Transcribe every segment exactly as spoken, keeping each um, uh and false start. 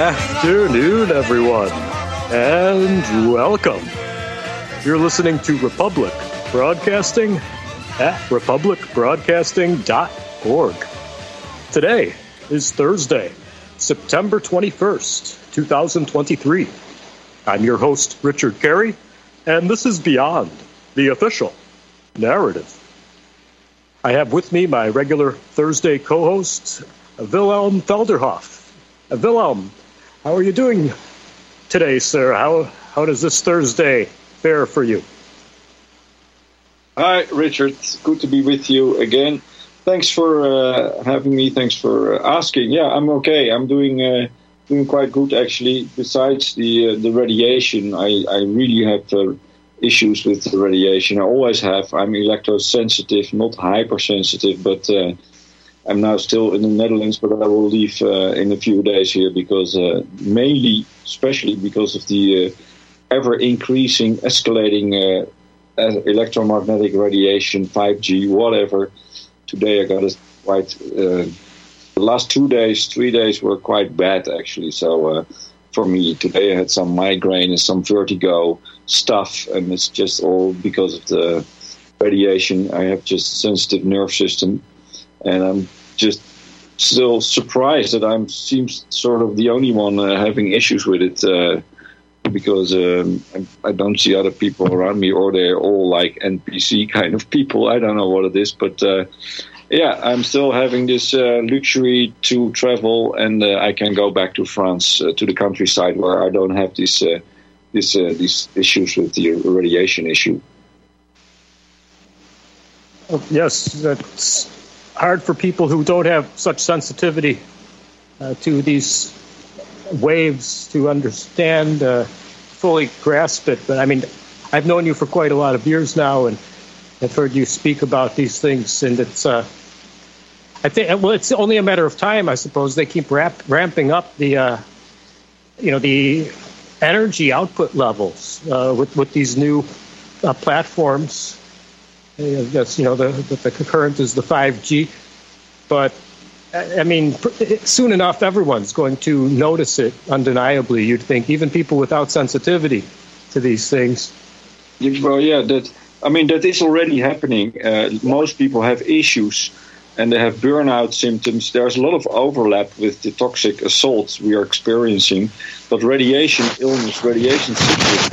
afternoon, everyone, and welcome. You're listening to Republic Broadcasting at republic broadcasting dot org. Today is Thursday, September twenty-first, twenty twenty-three. I'm your host, Richard Carey, and this is Beyond the Official Narrative. I have with me my regular Thursday co-host, Wilhelm Felderhoff. Uh, Wilhelm, how are you doing today, sir? How how does this Thursday fare for you? Hi, Richard. Good to be with you again. Thanks for uh, having me. Thanks for uh, asking. Yeah, I'm okay. I'm doing uh, doing quite good, actually. Besides the uh, the radiation, I, I really have uh, issues with the radiation. I always have. I'm electrosensitive, not hypersensitive, but... Uh, I'm now still in the Netherlands, but I will leave uh, in a few days here because uh, mainly, especially because of the uh, ever-increasing, escalating uh, electromagnetic radiation, five G, whatever. Today I got a quite... Uh, the last two days, three days were quite bad, actually. So uh, for me, today I had some migraine and some vertigo stuff, and it's just all because of the radiation. I have just a sensitive nerve system. And I'm just still surprised that I'm seems sort of the only one uh, having issues with it uh, because um, I, I don't see other people around me, or they're all like N P C kind of people. I don't know what it is, but uh, yeah, I'm still having this uh, luxury to travel, and uh, I can go back to France, uh, to the countryside, where I don't have this, uh, this, uh, these issues with the radiation issue. Oh, yes, that's hard for people who don't have such sensitivity uh, to these waves to understand, uh, fully grasp it. But I mean, I've known you for quite a lot of years now, and I've heard you speak about these things. And it's, uh, I think, well, it's only a matter of time, I suppose. They keep ramp, ramping up the, uh, you know, the energy output levels uh, with with these new uh, platforms. Yes, you know, the, the the current is the five G, but I mean, soon enough, everyone's going to notice it. Undeniably, you'd think, even people without sensitivity to these things. Well, yeah, that I mean, that is already happening. Uh, most people have issues, and they have burnout symptoms. There's a lot of overlap with the toxic assault we are experiencing, but radiation illness, radiation sickness.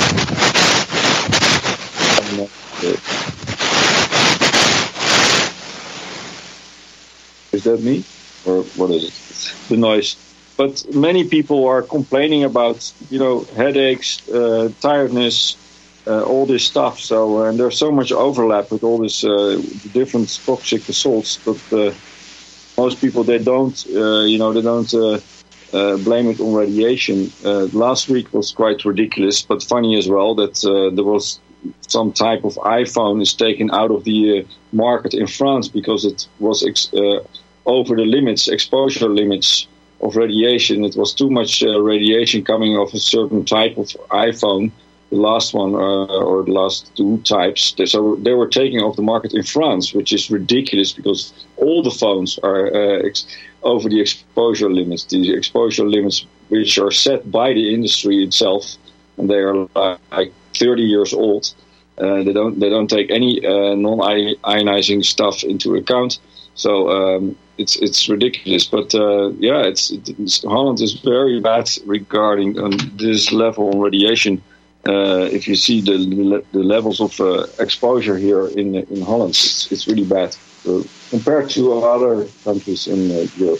Is that me? Or what is it? The noise. But many people are complaining about, you know, headaches, uh, tiredness, uh, all this stuff. So, uh, and there's so much overlap with all this uh, different toxic assaults. But uh, most people, they don't, uh, you know, they don't uh, uh, blame it on radiation. Uh, last week was quite ridiculous, but funny as well, that uh, there was some type of iPhone is taken out of the uh, market in France because it was ex- uh, over the limits, exposure limits of radiation. It was too much uh, radiation coming off a certain type of iPhone, the last one uh, or the last two types. So they were taking off the market in France, which is ridiculous because all the phones are uh, ex- over the exposure limits, the exposure limits which are set by the industry itself, and they are like thirty years old. Uh, they don't they don't take any uh, non-ionizing stuff into account. So um, it's it's ridiculous. But uh, yeah, it's, it's Holland is very bad regarding um, this level of radiation. Uh, if you see the the levels of uh, exposure here in in Holland, it's, it's really bad uh, compared to other countries in uh, Europe.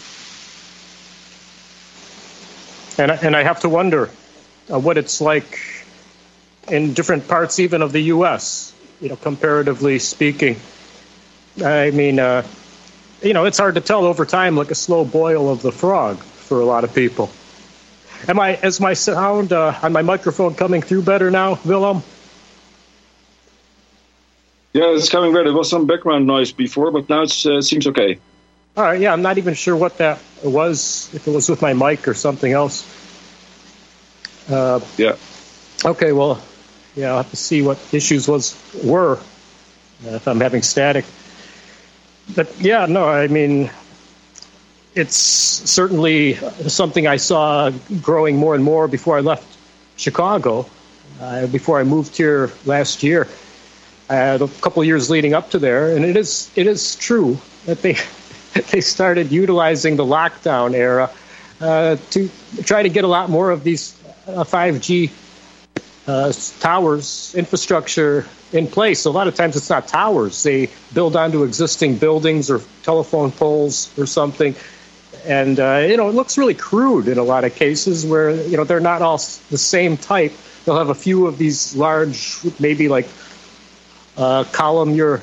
And I, and I have to wonder uh, what it's like in different parts even of the U S, you know, comparatively speaking. I mean, uh, you know, it's hard to tell over time, like a slow boil of the frog for a lot of people. Am I, is my sound uh, on my microphone coming through better now, Willem? Yeah, it's coming better. There was some background noise before, but now it uh, seems okay. All right, yeah, I'm not even sure what that was, if it was with my mic or something else. Uh, yeah. Okay, well, yeah, I'll have to see what issues was were uh, if I'm having static. But yeah, no, I mean, it's certainly something I saw growing more and more before I left Chicago, uh, before I moved here last year. I had a couple of years leading up to there, and it is it is true that they they started utilizing the lockdown era uh, to try to get a lot more of these uh, five G uh, towers infrastructure in place. A lot of times it's not towers. They build onto existing buildings or telephone poles or something. And, uh, you know, it looks really crude in a lot of cases where, you know, they're not all the same type. They'll have a few of these large, maybe like uh, columnar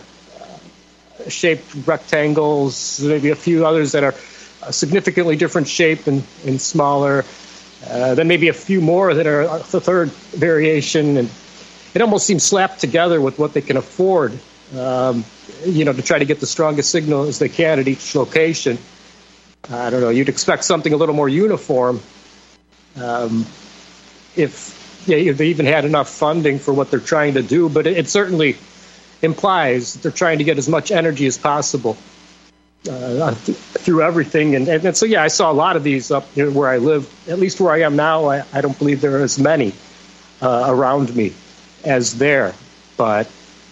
shaped rectangles, maybe a few others that are a significantly different shape and, and smaller. Uh, then maybe a few more that are the third variation. And it almost seems slapped together with what they can afford, um, you know, to try to get the strongest signal as they can at each location. I don't know, you'd expect something a little more uniform um, if, yeah, if they even had enough funding for what they're trying to do, but it, it certainly implies that they're trying to get as much energy as possible uh, th- through everything. And, and, and so, yeah, I saw a lot of these up you know, where I live. At least where I am now, I, I don't believe there are as many uh, around me as there. But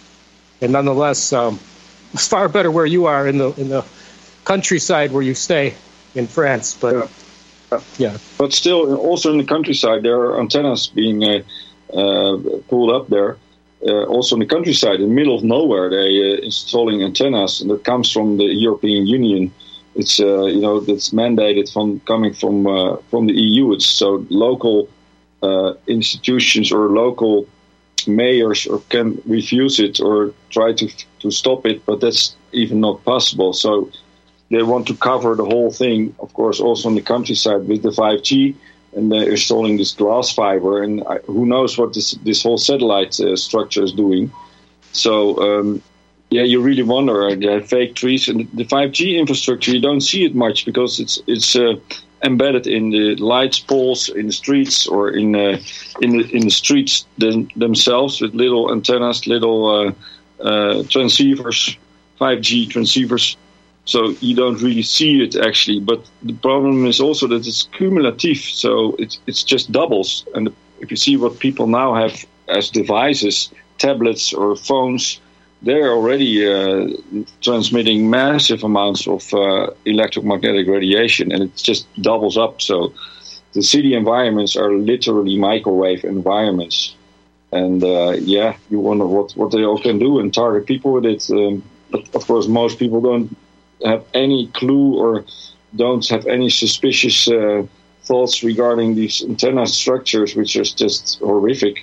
and nonetheless, um, it's far better where you are in the in the countryside where you stay in France. But yeah, yeah. But still, also in the countryside, there are antennas being uh, uh, pulled up there. Uh, also in the countryside, in the middle of nowhere, they uh, installing antennas, and that comes from the European Union. It's uh, you know that's mandated from coming from uh, from the E U. It's so local uh, institutions or local mayors or can refuse it or try to to stop it, but that's even not possible. So they want to cover the whole thing, of course, also in the countryside with the five G. And they're installing this glass fiber, and I, who knows what this this whole satellite uh, structure is doing. So, um, yeah, you really wonder. They have fake trees, and the five G infrastructure, you don't see it much because it's it's uh, embedded in the lights poles in the streets or in uh, in the in the streets them, themselves with little antennas, little uh, uh, transceivers, five G transceivers. So you don't really see it actually, but the problem is also that it's cumulative, so it's it's just doubles. And if you see what people now have as devices, tablets or phones, they're already uh, transmitting massive amounts of uh, electromagnetic radiation, and it just doubles up. So the city environments are literally microwave environments, and uh, yeah, you wonder what what they all can do and target people with it. Um, but of course, most people don't have any clue or don't have any suspicious uh, thoughts regarding these antenna structures, which are just horrific,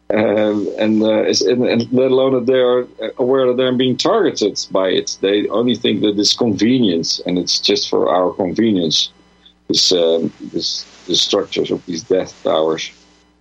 um, and, uh, and, and let alone that they are aware that they're being targeted by it. They only think that it's convenient, and it's just for our convenience, this, um, this, the structures of these death towers.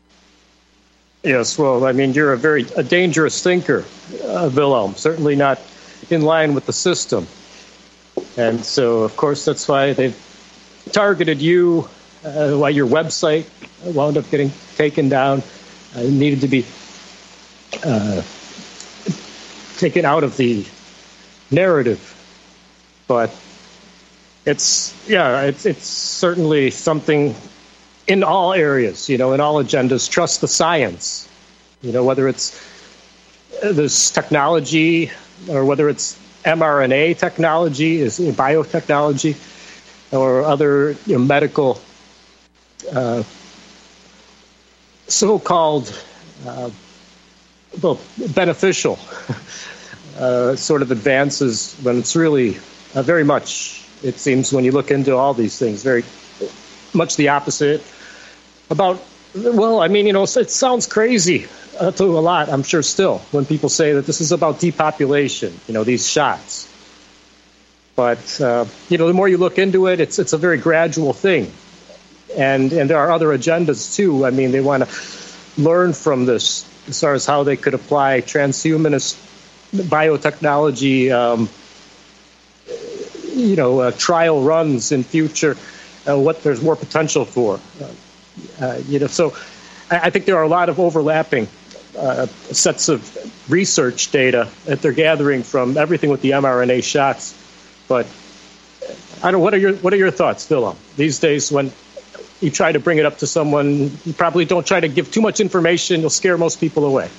Yes, well, I mean, you're a very a dangerous thinker, uh, Wilhelm, certainly not in line with the system. And so, of course, that's why they've targeted you, uh, why your website wound up getting taken down. Uh, it needed to be uh, taken out of the narrative. But it's, yeah, it's, it's certainly something in all areas, you know, in all agendas. Trust the science, you know, whether it's this technology or whether it's mRNA technology, is biotechnology, or other you know, medical uh, so-called uh, well, beneficial uh, sort of advances, when it's really uh, very much, it seems, when you look into all these things, very much the opposite. About, well, I mean, you know, it sounds crazy uh, to a lot, I'm sure still, when people say that this is about depopulation, you know, these shots. But, uh, you know, the more you look into it, it's it's a very gradual thing. And and there are other agendas, too. I mean, they want to learn from this as far as how they could apply transhumanist biotechnology, um, you know, uh, trial runs in future, uh, what there's more potential for. Uh, uh, you know, so I, I think there are a lot of overlapping uh, sets of research data that they're gathering from everything with the mRNA shots. But I don't. What are your What are your thoughts, Willem? These days, when you try to bring it up to someone, you probably don't try to give too much information. You'll scare most people away.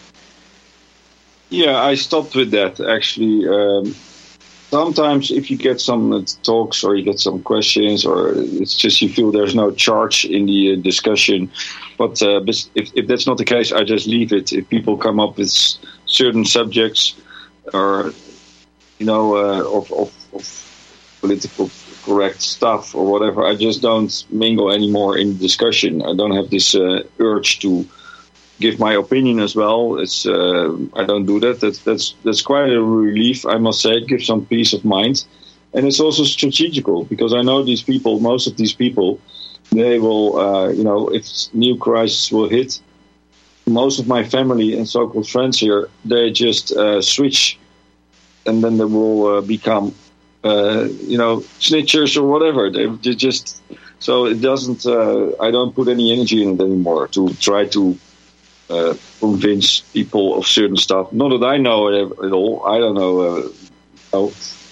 Yeah, I stopped with that actually. Um, sometimes, if you get some talks or you get some questions, or it's just you feel there's no charge in the uh, discussion. But uh, if, if that's not the case, I just leave it. If people come up with certain subjects, or you know, uh, of, of, of political correct stuff or whatever, I just don't mingle anymore in the discussion. I don't have this uh, urge to give my opinion as well. It's uh, I don't do that. That's that's that's quite a relief, I must say. It gives some peace of mind, and it's also strategical because I know these people. Most of these people, they will, uh, you know, if new crisis will hit, most of my family and so-called friends here, they just uh, switch, and then they will uh, become, uh, you know, snitchers or whatever. They, they just so it doesn't. Uh, I don't put any energy in it anymore to try to. Uh, convince people of certain stuff. Not that I know it at all. I don't know, uh, know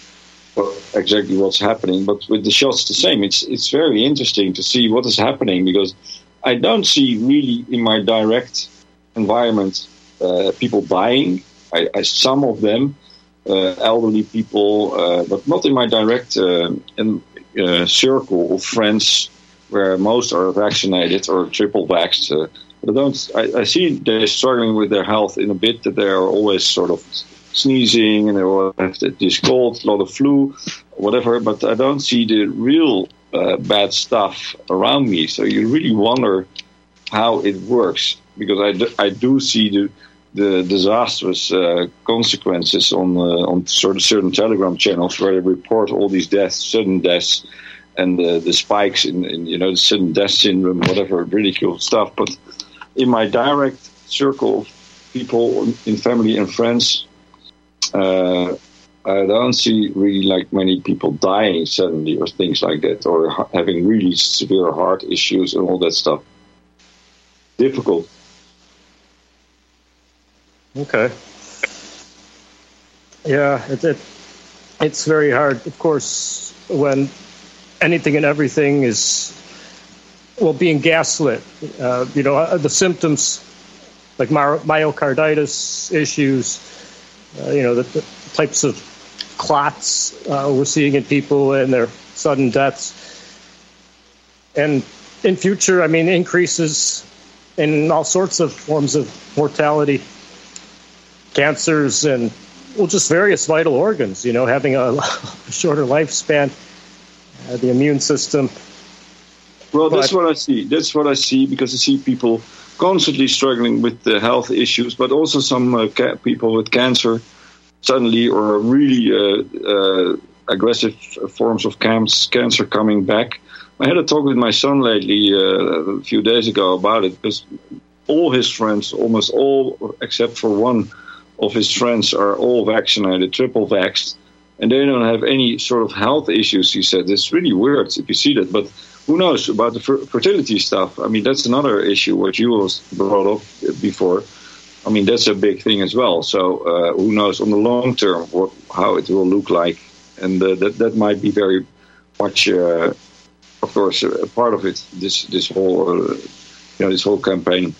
exactly what's happening. But with the shots, the same. It's it's very interesting to see what is happening because I don't see really in my direct environment uh, people dying. I, I some of them, uh, elderly people, uh, but not in my direct uh, in, uh, circle of friends where most are vaccinated or triple vaxxed. Uh, I don't. I, I see they're struggling with their health in a bit. That they are always sort of sneezing and they will have this cold, a lot of flu, whatever. But I don't see the real uh, bad stuff around me. So you really wonder how it works because I do, I do see the the disastrous uh, consequences on uh, on sort of certain Telegram channels where they report all these deaths, sudden deaths, and the the spikes in, in you know the sudden death syndrome, whatever ridiculous stuff, but. In my direct circle of people in family and friends, uh, I don't see really like many people dying suddenly or things like that, or ha- having really severe heart issues and all that stuff. Difficult. Okay. Yeah, it, it, it's very hard. Of course, when anything and everything is... Well, being gaslit, uh, you know, the symptoms like my- myocarditis issues, uh, you know, the, the types of clots uh, we're seeing in people and their sudden deaths. And in future, I mean, increases in all sorts of forms of mortality, cancers, and, well, just various vital organs, you know, having a, a shorter lifespan, uh, the immune system. Well, that's what I see. That's what I see because I see people constantly struggling with the health issues, but also some uh, ca- people with cancer suddenly or really uh, uh, aggressive forms of cam- cancer coming back. I had a talk with my son lately uh, a few days ago about it because all his friends, almost all except for one of his friends, are all vaccinated, triple vaxxed, and they don't have any sort of health issues, he said. It's really weird if you see that, but who knows about the fertility stuff? I mean, that's another issue what you was brought up before. I mean, that's a big thing as well. So uh, who knows on the long term what how it will look like, and uh, that that might be very much, uh, of course, a part of it. This this whole uh, you know this whole campaign.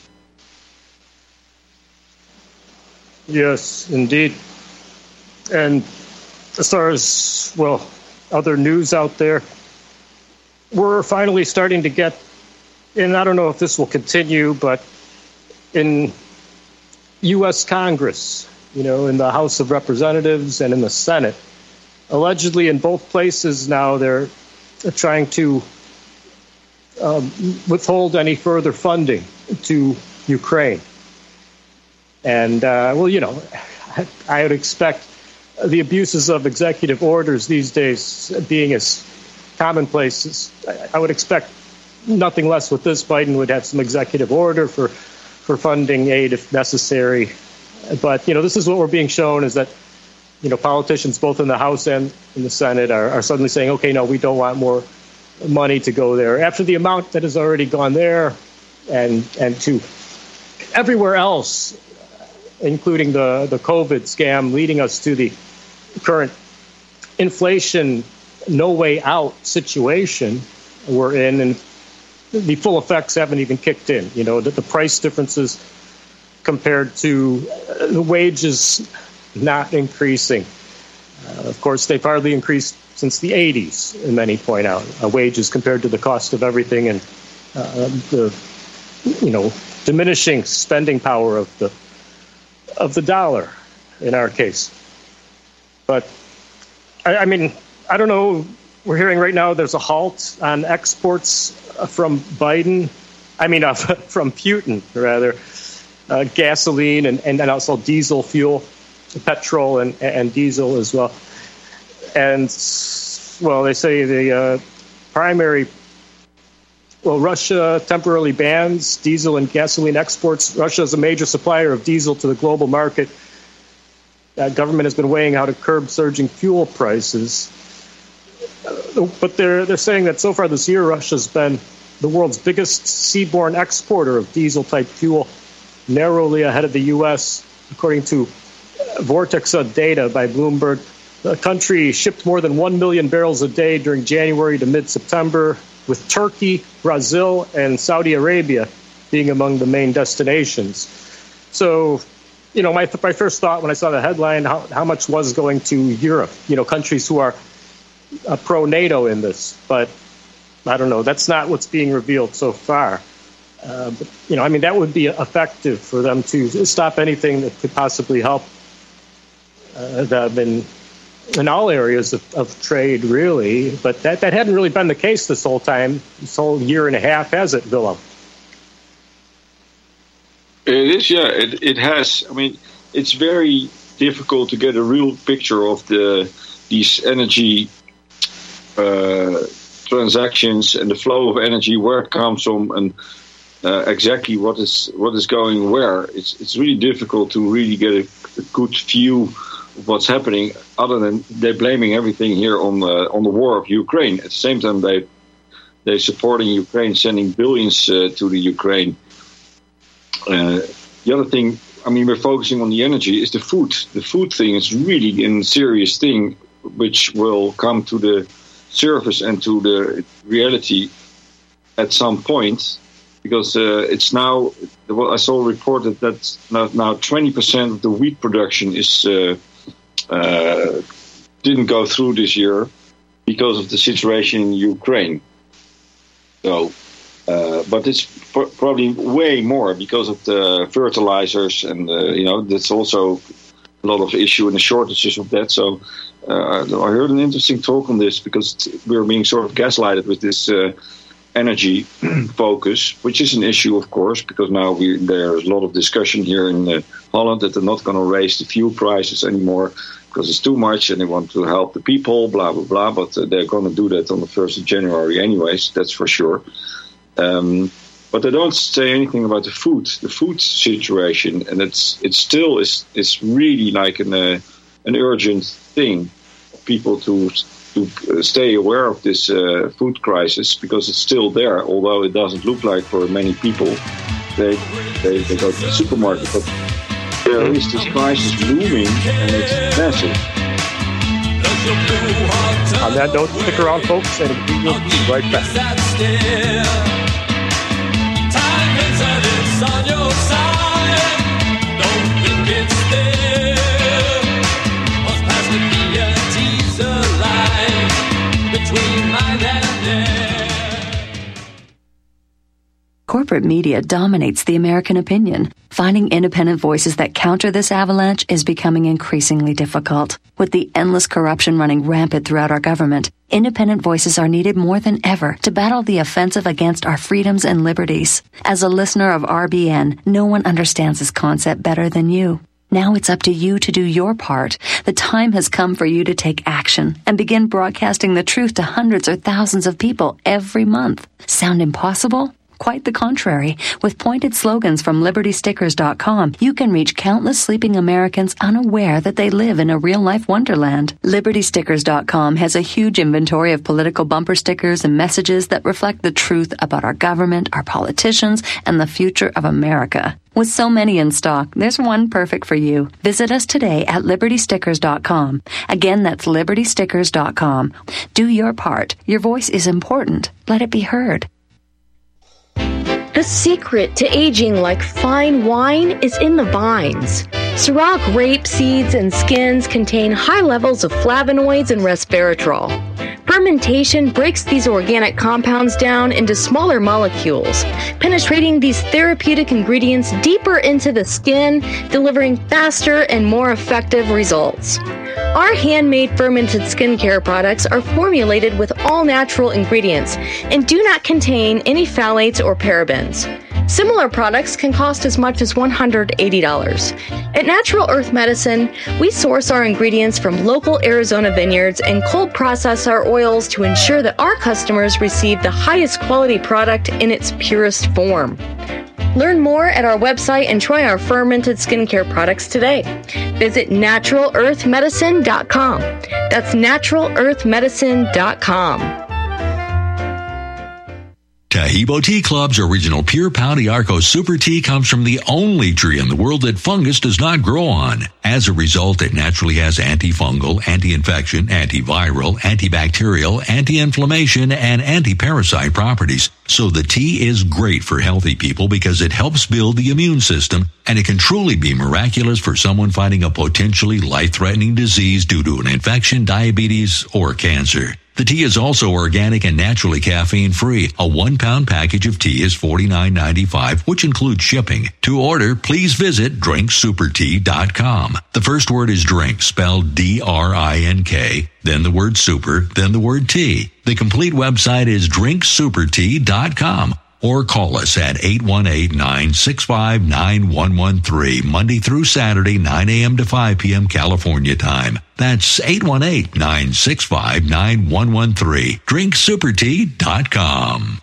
Yes, indeed. And as far as well, other news out there. We're finally starting to get, and I don't know if this will continue, but in U S Congress, you know, in the House of Representatives and in the Senate, allegedly in both places now they're trying to um, withhold any further funding to Ukraine. And, uh, well, you know, I would expect the abuses of executive orders these days being as commonplace. I would expect nothing less with this. Biden would have some executive order for, for funding aid if necessary. But, you know, this is what we're being shown is that, you know, politicians both in the House and in the Senate are, are suddenly saying, okay, no, we don't want more money to go there. After the amount that has already gone there and and to everywhere else, including the, the COVID scam leading us to the current inflation no way out situation we're in, and the full effects haven't even kicked in. You know, the, the price differences compared to uh, the wages not increasing. Uh, of course, they've hardly increased since the eighties, and many point out, uh, wages compared to the cost of everything, and uh, the, you know, diminishing spending power of the of the dollar in our case. But I, I mean, I don't know. We're hearing right now there's a halt on exports from Biden. I mean, uh, from Putin, rather, uh, gasoline and, and also diesel fuel, petrol and, and diesel as well. And, well, they say the uh, primary, well, Russia temporarily bans diesel and gasoline exports. Russia is a major supplier of diesel to the global market. Uh, government has been weighing how to curb surging fuel prices. Uh, but they're they're saying that so far this year, Russia's been the world's biggest seaborne exporter of diesel-type fuel, narrowly ahead of the U S, according to Vortexa data by Bloomberg. The country shipped more than one million barrels a day during January to mid-September, with Turkey, Brazil, and Saudi Arabia being among the main destinations. So, you know, my, my first thought when I saw the headline, how, how much was going to Europe, you know, countries who are uh, pro-NATO in this. But I don't know, that's not what's being revealed so far. Uh, but, you know, I mean, that would be effective for them to stop anything that could possibly help uh, them in, in all areas of, of trade, really. But that, that hadn't really been the case this whole time, this whole year and a half, has it, Willem? It is, yeah, it, it has. I mean, it's very difficult to get a real picture of the these energy uh, transactions and the flow of energy, where it comes from, and uh, exactly what is what is going where. It's it's really difficult to really get a, a good view of what's happening. Other than they're blaming everything here on the on the war of Ukraine. At the same time, they they're supporting Ukraine, sending billions uh, to the Ukraine. Uh, the other thing, I mean, we're focusing on the energy, is the food. The food thing is really a serious thing, which will come to the surface and to the reality at some point, because uh, it's now, well, I saw reported that now, now twenty percent of the wheat production is uh, uh, didn't go through this year because of the situation in Ukraine. So, uh, but it's pr- probably way more because of the fertilizers, and uh, you know, that's also a lot of issue and the shortages of that. So uh, I heard an interesting talk on this, because we're being sort of gaslighted with this uh, energy focus, which is an issue, of course, because now we, there's a lot of discussion here in uh, Holland that they're not going to raise the fuel prices anymore because it's too much and they want to help the people, blah, blah, blah. But uh, they're going to do that on the first of January anyways, that's for sure. Um, but they don't say anything about the food, the food situation. And it's it still is it's really like an, uh, an urgent thing for people to to stay aware of this uh, food crisis, because it's still there, although it doesn't look like for many people. They they, they go to the supermarket, but there is this crisis looming, and it's massive. On that note, stick around, folks, and we will be right back. Time is at it's on your side. Don't think it's there. Must pass the be a teaser line between mine and there. Corporate media dominates the American opinion. Finding independent voices that counter this avalanche is becoming increasingly difficult. With the endless corruption running rampant throughout our government, independent voices are needed more than ever to battle the offensive against our freedoms and liberties. As a listener of R B N, no one understands this concept better than you. Now it's up to you to do your part. The time has come for you to take action and begin broadcasting the truth to hundreds or thousands of people every month. Sound impossible? Quite the contrary. With pointed slogans from Liberty Stickers dot com, you can reach countless sleeping Americans unaware that they live in a real-life wonderland. Liberty Stickers dot com has a huge inventory of political bumper stickers and messages that reflect the truth about our government, our politicians, and the future of America. With so many in stock, there's one perfect for you. Visit us today at Liberty Stickers dot com. Again, that's Liberty Stickers dot com. Do your part. Your voice is important. Let it be heard. The secret to aging like fine wine is in the vines. Syrah grape seeds and skins contain high levels of flavonoids and resveratrol. Fermentation breaks these organic compounds down into smaller molecules, penetrating these therapeutic ingredients deeper into the skin, delivering faster and more effective results. Our handmade fermented skincare products are formulated with all natural ingredients and do not contain any phthalates or parabens. Similar products can cost as much as one hundred eighty dollars. At Natural Earth Medicine, we source our ingredients from local Arizona vineyards and cold process our oils to ensure that our customers receive the highest quality product in its purest form. Learn more at our website and try our fermented skincare products today. Visit Natural Earth Medicine dot com. That's Natural Earth Medicine dot com. Tahibo Tea Club's original Pure Pau d'Arco Super Tea comes from the only tree in the world that fungus does not grow on. As a result, it naturally has antifungal, anti-infection, antiviral, antibacterial, anti-inflammation, and anti-parasite properties. So the tea is great for healthy people because it helps build the immune system, and it can truly be miraculous for someone fighting a potentially life-threatening disease due to an infection, diabetes, or cancer. The tea is also organic and naturally caffeine-free. A one-pound package of tea is forty-nine ninety-five, which includes shipping. To order, please visit drink super tea dot com. The first word is drink, spelled D R I N K, then the word super, then the word tea. The complete website is drink super tea dot com. Or call us at eight one eight, nine six five, nine one one three, Monday through Saturday, nine a.m. to five p.m. California time. That's eight one eight, nine six five, nine one one three. drink super tea dot com.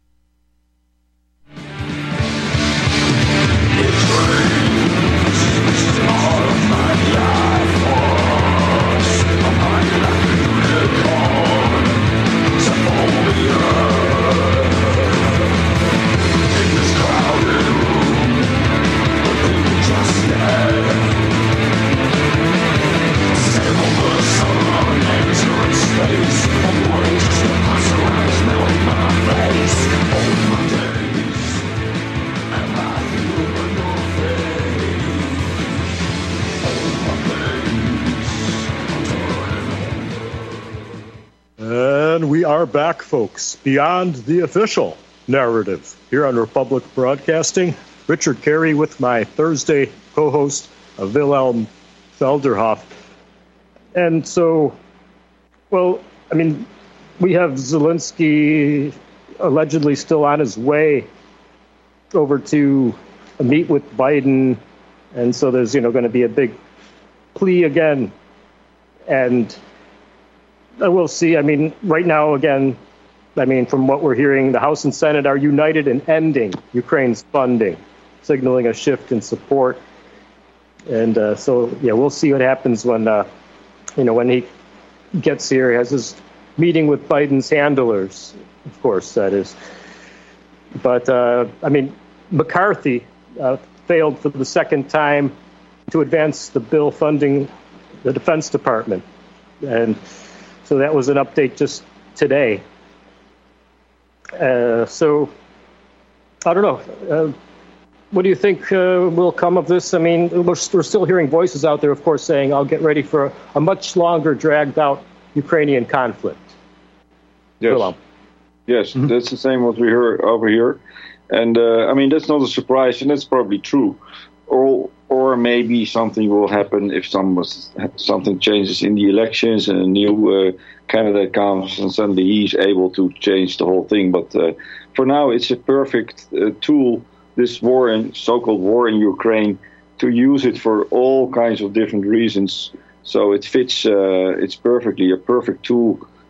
And we are back, folks, beyond the official narrative here on Republic Broadcasting. Richard Carey with my Thursday co-host, uh, Wilhelm Felderhoff. And so, well, I mean, we have Zelensky allegedly still on his way over to meet with Biden. And so there's, you know, going to be a big plea again. And we'll see. I mean, right now, again, I mean, from what we're hearing, the House and Senate are united in ending Ukraine's funding, signaling a shift in support. And uh, so, yeah, we'll see what happens when, uh, you know, when he gets here. He has his meeting with Biden's handlers, of course, that is. But, uh, I mean, McCarthy uh, failed for the second time to advance the bill funding the Defense Department. And so that was an update just today. Uh, so, I don't know. Uh, what do you think uh, will come of this? I mean, we're, we're still hearing voices out there, of course, saying, I'll get ready for a, a much longer, dragged-out Ukrainian conflict. Yes, Hello. yes, Mm-hmm. That's the same what we hear over here. And, uh, I mean, that's not a surprise, and that's probably true. Or, or maybe something will happen if some something changes in the elections and a new uh, candidate comes and suddenly he's able to change the whole thing. But uh, for now, it's a perfect uh, tool, this war, in, so-called war in Ukraine, to use it for all kinds of different reasons. So it fits, uh, it's perfectly a perfect tool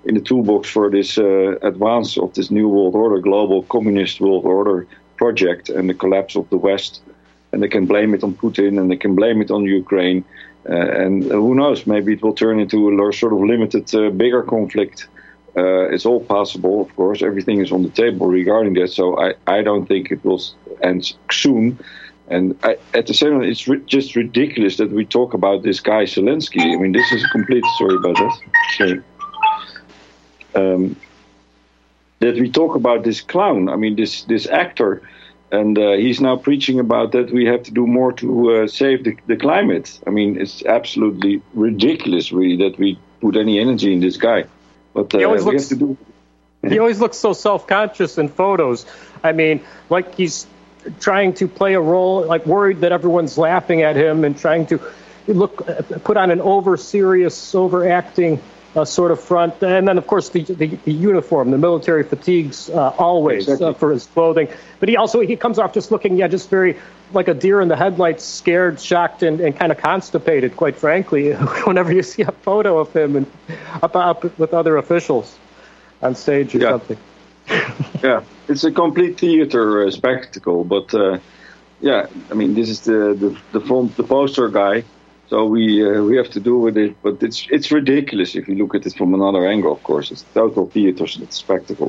in the toolbox for this uh, advance of this new world order, global communist world order project, and the collapse of the West. And they can blame it on Putin, and they can blame it on Ukraine. Uh, and who knows, maybe it will turn into a sort of limited, uh, bigger conflict. Uh, it's all possible, of course. Everything is on the table regarding that. So I, I don't think it will end soon. And I, at the same time, it's ri- just ridiculous that we talk about this guy Zelensky. I mean, this is a complete story about that. Sorry. Um, that we talk about this clown. I mean, this this actor. And uh, he's now preaching about that we have to do more to uh, save the, the climate. I mean, it's absolutely ridiculous, really, that we put any energy in this guy. But uh, he always we looks, have to do. He always looks so self-conscious in photos. I mean, like he's trying to play a role, like worried that everyone's laughing at him, and trying to look, put on an over-serious, overacting uh, sort of front. And then, of course, the, the, the uniform, the military fatigues, uh, always exactly. uh, for his clothing. But he also, he comes off just looking, yeah, just very like a deer in the headlights, scared, shocked, and, and kind of constipated, quite frankly, whenever you see a photo of him and up, up with other officials on stage or yeah. something. Yeah, it's a complete theater uh, spectacle. But, uh, yeah, I mean, this is the, the, the front, the poster guy. So we uh, we have to do with it, but it's it's ridiculous if you look at it from another angle. Of course, it's total theater spectacle.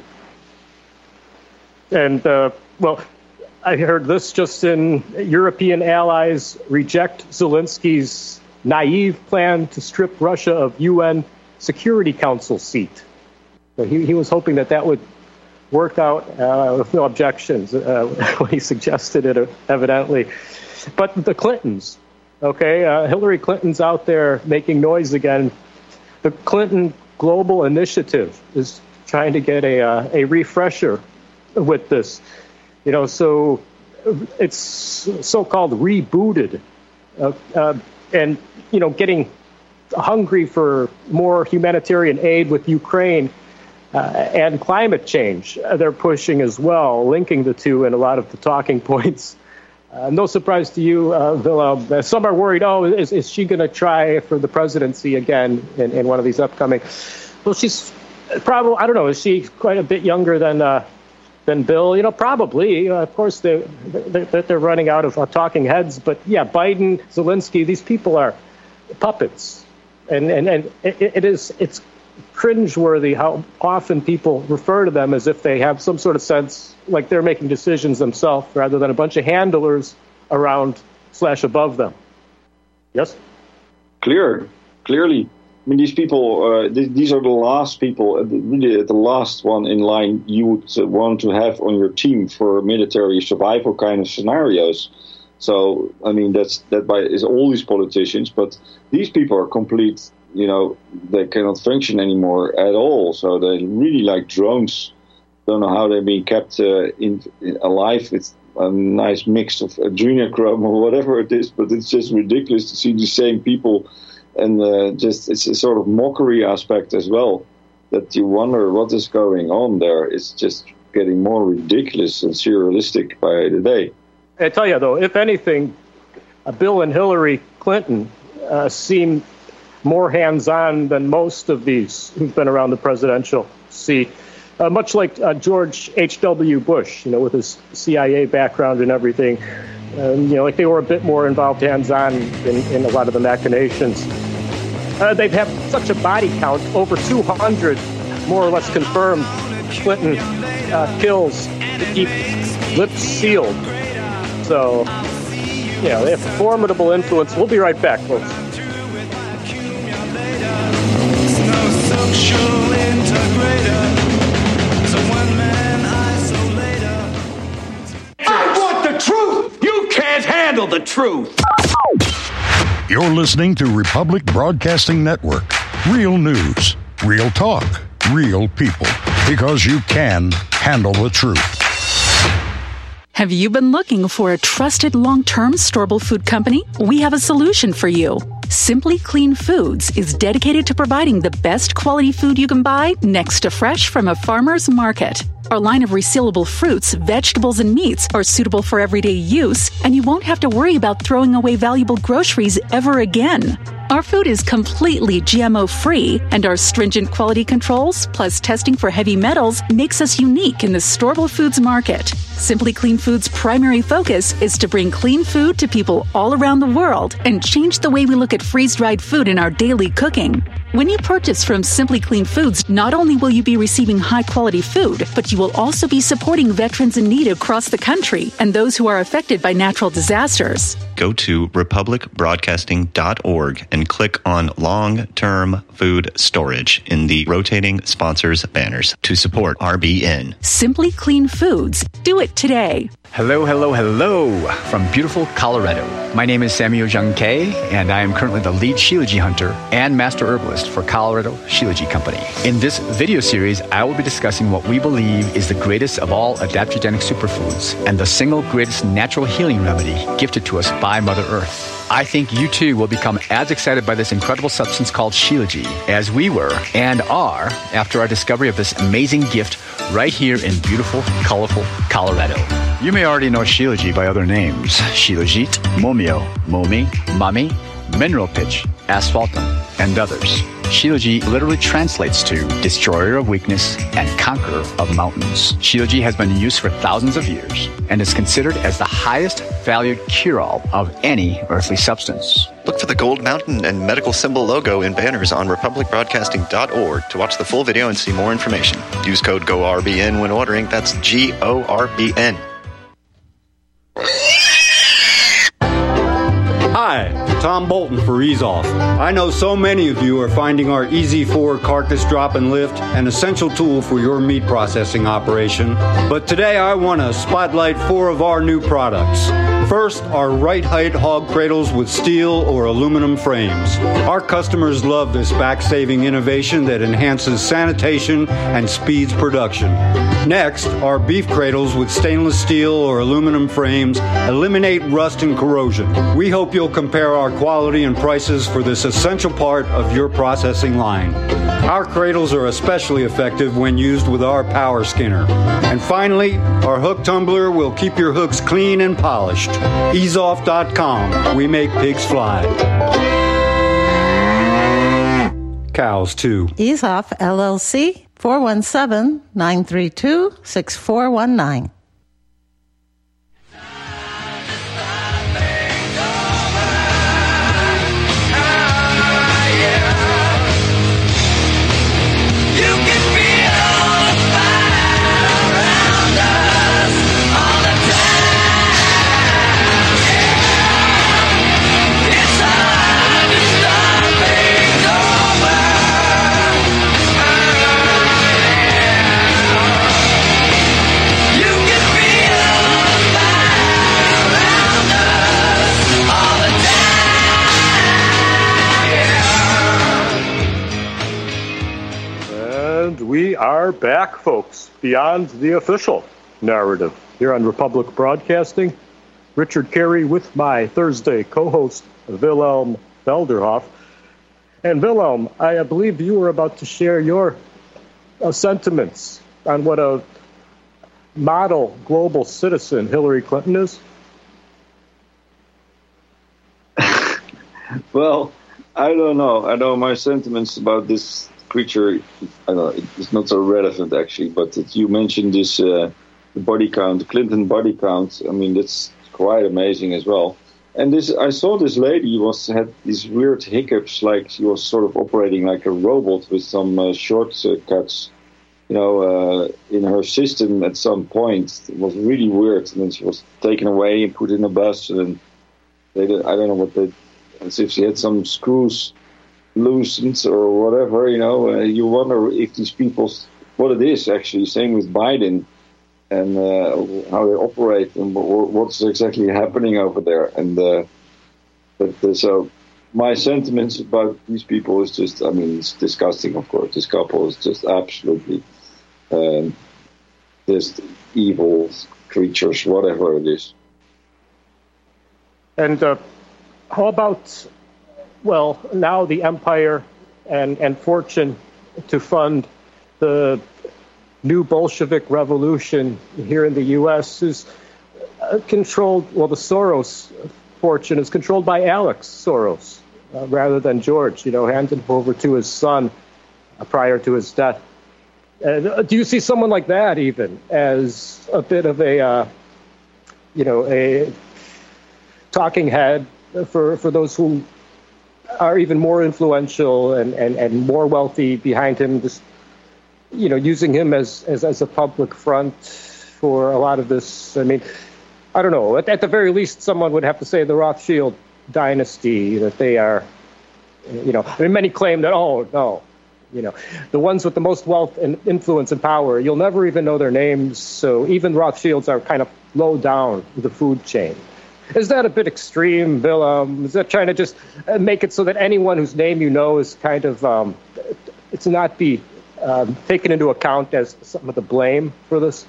And uh, well, I heard this just in: European allies reject Zelensky's naive plan to strip Russia of U N Security Council seat. So he he was hoping that that would work out uh, with no objections uh, when he suggested it, evidently. But the Clintons. Okay, uh, Hillary Clinton's out there making noise again. The Clinton Global Initiative is trying to get a uh, a refresher with this. You know, so it's so-called rebooted, uh, uh, and you know, getting hungry for more humanitarian aid with Ukraine uh, and climate change. Uh, they're pushing as well, linking the two in a lot of the talking points. Uh, no surprise to you, uh, Willem. Some are worried, oh, is, is she going to try for the presidency again in, in one of these upcoming? Well, she's probably, I don't know, is she quite a bit younger than uh, than Bill? You know, probably. Uh, of course, they, they, they're running out of uh, talking heads. But, yeah, Biden, Zelensky, these people are puppets. And, and, and it, it is it's cringeworthy how often people refer to them as if they have some sort of sense like they're making decisions themselves rather than a bunch of handlers around slash above them. Yes? Clear, clearly. I mean, these people, uh, th- these are the last people, uh, really the last one in line you would uh, want to have on your team for military survival kind of scenarios. So, I mean, that's that by is all these politicians, but these people are complete, you know, they cannot function anymore at all. So they're really like drones. Don't know how they're being kept uh, in, in alive with a nice mix of adrenochrome or whatever it is, but it's just ridiculous to see the same people, and uh, just it's a sort of mockery aspect as well, that you wonder what is going on there. It's just getting more ridiculous and surrealistic by the day. I tell you, though, if anything, uh, Bill and Hillary Clinton uh, seem more hands-on than most of these who've been around the presidential seat. Uh, much like uh, George H W. Bush, you know, with his C I A background and everything. Um, you know, like they were a bit more involved hands-on in, in a lot of the machinations. Uh, they've had such a body count, over two hundred, more or less confirmed Clinton uh, kills to keep lips sealed. So, you know, they have formidable influence. We'll be right back, folks. I want the truth! You can't handle the truth! You're listening to Republic Broadcasting Network. Real news, real talk, real people. Because you can handle the truth. Have you been looking for a trusted long-term storable food company? We have a solution for you. Simply Clean Foods is dedicated to providing the best quality food you can buy next to fresh from a farmer's market. Our line of resealable fruits, vegetables, and meats are suitable for everyday use, and you won't have to worry about throwing away valuable groceries ever again. Our food is completely G M O-free, and our stringent quality controls, plus testing for heavy metals, makes us unique in the storable foods market. Simply Clean Foods' primary focus is to bring clean food to people all around the world and change the way we look at freeze-dried food in our daily cooking. When you purchase from Simply Clean Foods, not only will you be receiving high-quality food, but you will also be supporting veterans in need across the country and those who are affected by natural disasters. Go to republic broadcasting dot org and click on Long-Term Food Storage in the rotating sponsors banners to support R B N. Simply Clean Foods. Do it today. Hello, hello, hello from beautiful Colorado. My name is Samuel Jung Kay, and I am currently the lead Shilajit hunter and master herbalist for Colorado Shilajit Company. In this video series, I will be discussing what we believe is the greatest of all adaptogenic superfoods and the single greatest natural healing remedy gifted to us by Mother Earth. I think you too will become as excited by this incredible substance called Shilajit as we were and are after our discovery of this amazing gift right here in beautiful, colorful Colorado. You may already know Shilajit by other names: Shilajit, Momio, Momi, Mami, Mineral Pitch, Asphaltum, and others. Shilajit literally translates to destroyer of weakness and conqueror of mountains. Shilajit has been in use for thousands of years and is considered as the highest valued cure-all of any earthly substance. Look for the gold mountain and medical symbol logo in banners on republic broadcasting dot org to watch the full video and see more information. Use code G O R B N when ordering. That's G O R B N. Hi, Tom Bolton for Ease Off. I know so many of you are finding our Easy four carcass drop and lift an essential tool for your meat processing operation. But today I want to spotlight four of our new products. First, our right height hog cradles with steel or aluminum frames. Our customers love this back-saving innovation that enhances sanitation and speeds production. Next, our beef cradles with stainless steel or aluminum frames eliminate rust and corrosion. We hope you'll compare our quality and prices for this essential part of your processing line. Our cradles are especially effective when used with our power skinner. And finally, our hook tumbler will keep your hooks clean and polished. ease off dot com. We make pigs fly. Cows, too. Ease Off, L L C, four one seven, nine three two, six four one nine. We are back, folks, beyond the official narrative here on Republic Broadcasting. Richard Carey with my Thursday co-host, Wilhelm Felderhoff. And Wilhelm, I believe you were about to share your uh, sentiments on what a model global citizen Hillary Clinton is. Well, I don't know. I know my sentiments about this creature, I don't know, it's not so relevant actually, but it, you mentioned this uh, body count, Clinton body count. I mean, that's quite amazing as well. And this, I saw this lady was had these weird hiccups, like she was sort of operating like a robot with some uh, shortcuts, you know, uh, in her system at some point. It was really weird. And then she was taken away and put in a bus, and they did, I don't know what they, as if she had some screws loosened or whatever, you know. Uh, you wonder if these people, what it is actually. Same with Biden and uh, how they operate and what's exactly happening over there. And uh, but uh, so my sentiments about these people is just, I mean, it's disgusting. Of course, this couple is just absolutely um, just evil creatures, whatever it is. And uh, how about, well, now the empire and, and fortune to fund the new Bolshevik revolution here in the U S is uh, controlled, well, the Soros fortune is controlled by Alex Soros, uh, rather than George, you know, handed him over to his son uh, prior to his death. Uh, do you see someone like that even as a bit of a, uh, you know, a talking head for, for those who are even more influential and, and, and more wealthy behind him, just, you know, using him as, as, as a public front for a lot of this? I mean, I don't know. At, at the very least, someone would have to say the Rothschild dynasty, that they are, you know, I mean, many claim that, oh, no, you know, the ones with the most wealth and influence and power, you'll never even know their names. So even Rothschilds are kind of low down the food chain. Is that a bit extreme, Bill? Um, is that trying to just make it so that anyone whose name you know is kind of, um, it's not be um, taken into account as some of the blame for this?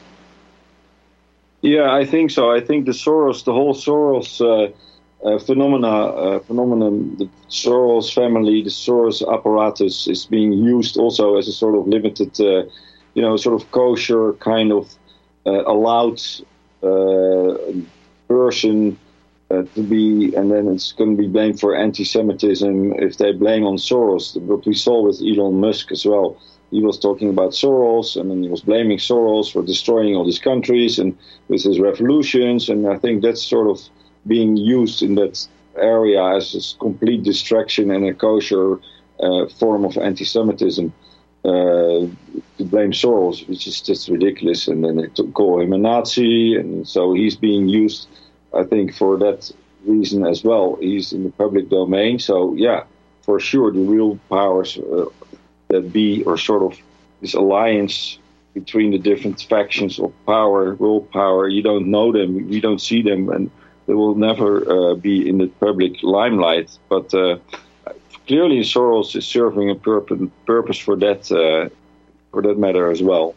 Yeah, I think so. I think the Soros, the whole Soros uh, uh, phenomena, uh, phenomenon, the Soros family, the Soros apparatus is being used also as a sort of limited, uh, you know, sort of kosher kind of uh, allowed uh, person uh, to be, and then it's going to be blamed for anti-Semitism if they blame on Soros. What we saw with Elon Musk as well. He was talking about Soros, and then he was blaming Soros for destroying all these countries and with his revolutions. And I think that's sort of being used in that area as a complete distraction and a kosher uh, form of anti-Semitism uh, to blame Soros, which is just ridiculous. And then they to call him a Nazi, and so he's being used, I think, for that reason as well. He's in the public domain, so yeah, for sure, the real powers Uh, that be, or sort of this alliance between the different factions of power, world power. You don't know them, we don't see them, and they will never uh, be in the public limelight. But uh, clearly, Soros is serving a purpose, purpose for that, uh, for that matter as well.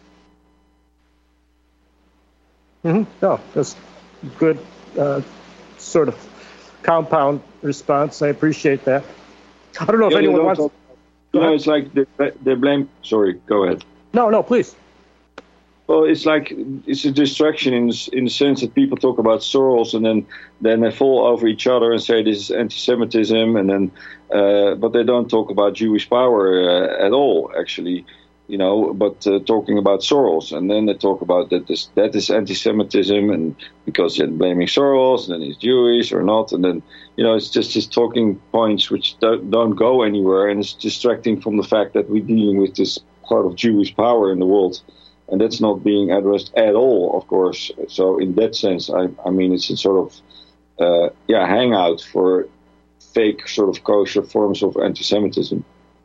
Mm-hmm. No, that's good, uh, sort of compound response. I appreciate that. I don't know if yeah, anyone wants. Talk- You know, it's like they, they blame. Sorry, go ahead. No, no, please. Well, it's like it's a distraction in the, in the sense that people talk about Soros and then then they fall over each other and say this is anti-Semitism, and then uh, but they don't talk about Jewish power uh, at all, actually. You know, but uh, talking about Soros, and then they talk about that this that is anti-Semitism, and because they're blaming Soros, and then he's Jewish or not, and then you know it's just just talking points which don't, don't go anywhere, and it's distracting from the fact that we're dealing with this part of Jewish power in the world, and that's not being addressed at all, of course. So in that sense, I I mean it's a sort of uh, yeah hangout for fake sort of kosher forms of anti-Semitism.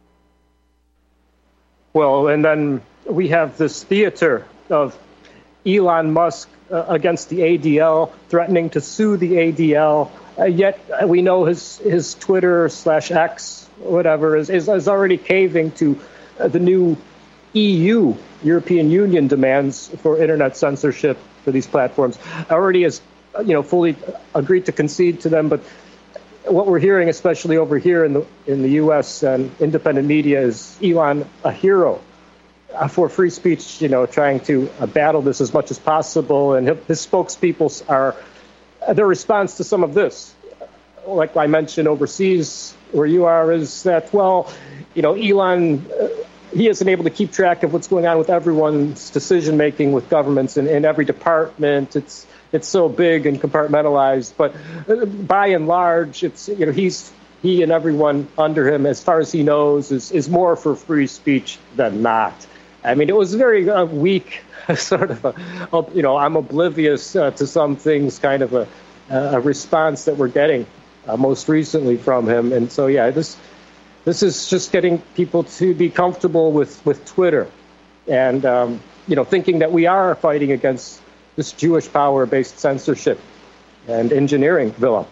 Well, and then we have this theater of Elon Musk uh, against the A D L, threatening to sue the A D L. Uh, yet we know his his Twitter slash X, whatever, is, is, is already caving to uh, the new E U, European Union, demands for internet censorship for these platforms. Already has, you know, fully agreed to concede to them, but what we're hearing, especially over here in the in the U S and independent media, is Elon a hero uh, for free speech, you know, trying to uh, battle this as much as possible. And his spokespeople are, uh, their response to some of this, like I mentioned overseas where you are, is that, well, you know, Elon, uh, he isn't able to keep track of what's going on with everyone's decision-making with governments in, in every department. It's It's so big and compartmentalized, but by and large, it's you know he's he and everyone under him, as far as he knows, is is more for free speech than not. I mean, it was very uh, weak, sort of a, you know I'm oblivious uh, to some things, kind of a, a response that we're getting uh, most recently from him, and so yeah, this this is just getting people to be comfortable with with Twitter, and um, you know thinking that we are fighting against this Jewish power-based censorship and engineering, Willem.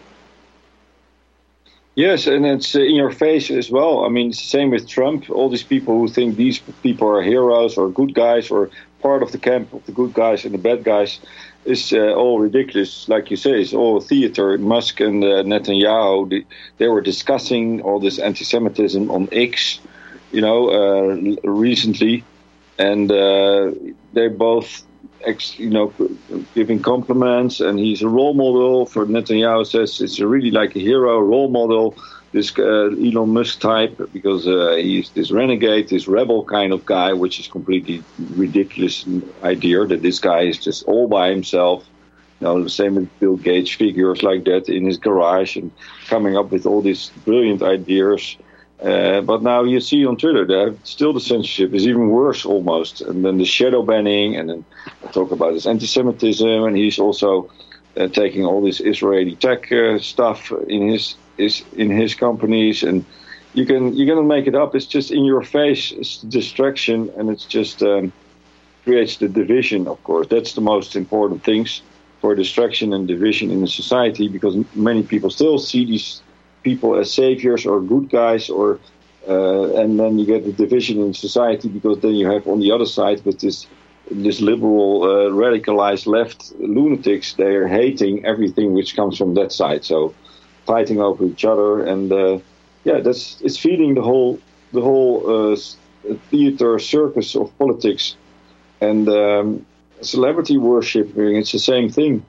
Yes, and it's in your face as well. I mean, it's the same with Trump. All these people who think these people are heroes or good guys or part of the camp of the good guys and the bad guys is uh, all ridiculous. Like you say, it's all theater. Musk and uh, Netanyahu, they, they were discussing all this anti-Semitism on X, you know, uh, recently, and uh, they both you know, giving compliments, and he's a role model for Netanyahu. Says it's really like a hero role model this uh, Elon Musk type, because uh, he's this renegade, this rebel kind of guy, which is completely ridiculous idea that this guy is just all by himself. You know, the same with Bill Gates, figures like that in his garage and coming up with all these brilliant ideas. Uh, but now you see on Twitter that still the censorship is even worse almost. And then the shadow banning, and then I talk about this anti-Semitism, and he's also uh, taking all this Israeli tech uh, stuff in his, his in his companies. And you can you cannot make it up. It's just in your face. It's distraction, and it's just um, creates the division. Of course, that's the most important things for distraction and division in the society, because many people still see these people as saviors or good guys, or uh, and then you get the division in society, because then you have on the other side with this this liberal uh, radicalized left lunatics. They are hating everything which comes from that side, so fighting over each other, and uh, yeah, that's it's feeding the whole the whole uh, theater circus of politics and um, celebrity worshiping. It's the same thing.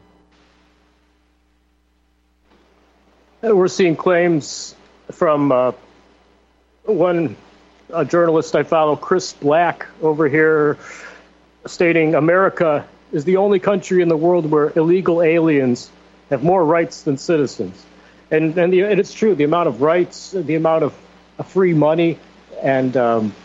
We're seeing claims from uh, one a journalist I follow, Chris Black, over here, stating America is the only country in the world where illegal aliens have more rights than citizens. And and, the, and it's true, the amount of rights, the amount of uh, free money and um,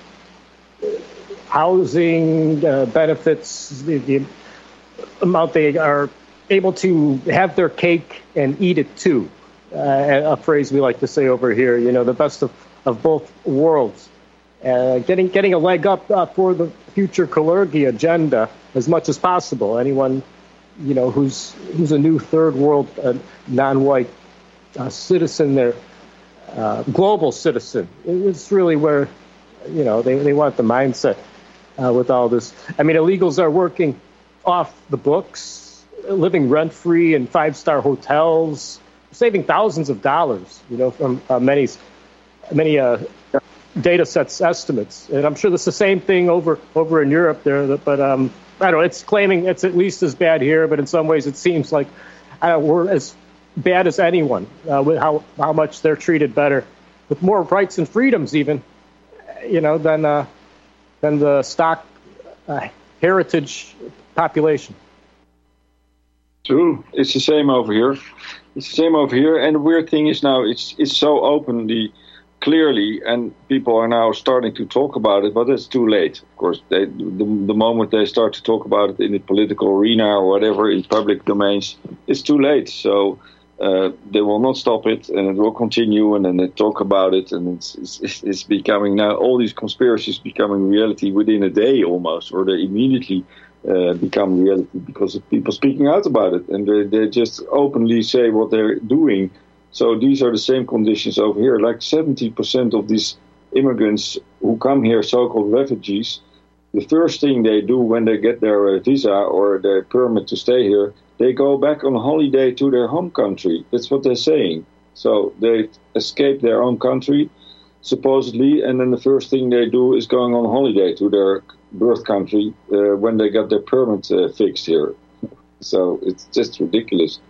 housing uh, benefits, the, the amount they are able to have their cake and eat it too. Uh, a phrase we like to say over here, you know, the best of, of both worlds. Uh, getting getting a leg up uh, for the future Kalergi agenda as much as possible. Anyone, you know, who's who's a new third world uh, non-white uh, citizen there, uh, global citizen. It's really where, you know, they, they want the mindset uh, with all this. I mean, illegals are working off the books, living rent-free in five-star hotels, saving thousands of dollars, you know, from uh, many, many uh, data sets estimates. And I'm sure that's the same thing over over in Europe there. But um, I don't know, it's claiming it's at least as bad here, but in some ways it seems like I don't know, we're as bad as anyone uh, with how, how much they're treated better, with more rights and freedoms even, you know, than, uh, than the stock uh, heritage population. True. It's the same over here. It's the same over here. And the weird thing is now it's it's so openly, clearly, and people are now starting to talk about it, but it's too late. Of course, they, the, the moment they start to talk about it in the political arena or whatever, in public domains, it's too late. So uh, they will not stop it, and it will continue, and then they talk about it, and it's, it's, it's becoming now, all these conspiracies becoming reality within a day almost, or they immediately Uh, become reality because of people speaking out about it, and they, they just openly say what they're doing. So these are the same conditions over here. Like seventy percent of these immigrants who come here, so-called refugees, the first thing they do when they get their uh, visa or their permit to stay here, they go back on holiday to their home country. That's what they're saying. So they escape their own country, supposedly, and then the first thing they do is going on holiday to their birth country uh, when they got their permit uh, fixed here. So it's just ridiculous.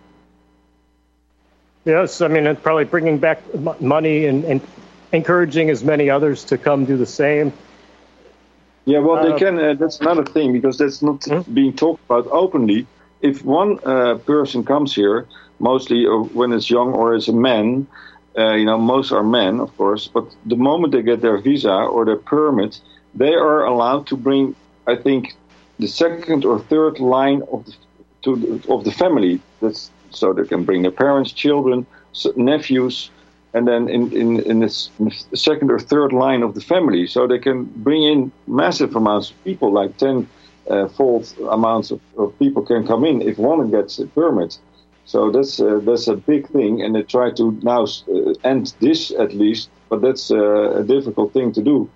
Yes, I mean, it's probably bringing back m- money and, and encouraging as many others to come do the same. Yeah, well, they uh, can. Uh, that's another thing, because that's not hmm? being talked about openly. If one uh, person comes here, mostly uh, when it's young or as a man, uh, you know, most are men, of course, but the moment they get their visa or their permit, they are allowed to bring, I think, the second or third line of the, to the, of the family. That's so they can bring their parents, children, nephews, and then in in, in this second or third line of the family. So they can bring in massive amounts of people, like ten uh, fold amounts of, of people can come in if one gets a permit. So that's uh, that's a big thing, and they try to now uh, end this at least, but that's uh, a difficult thing to do.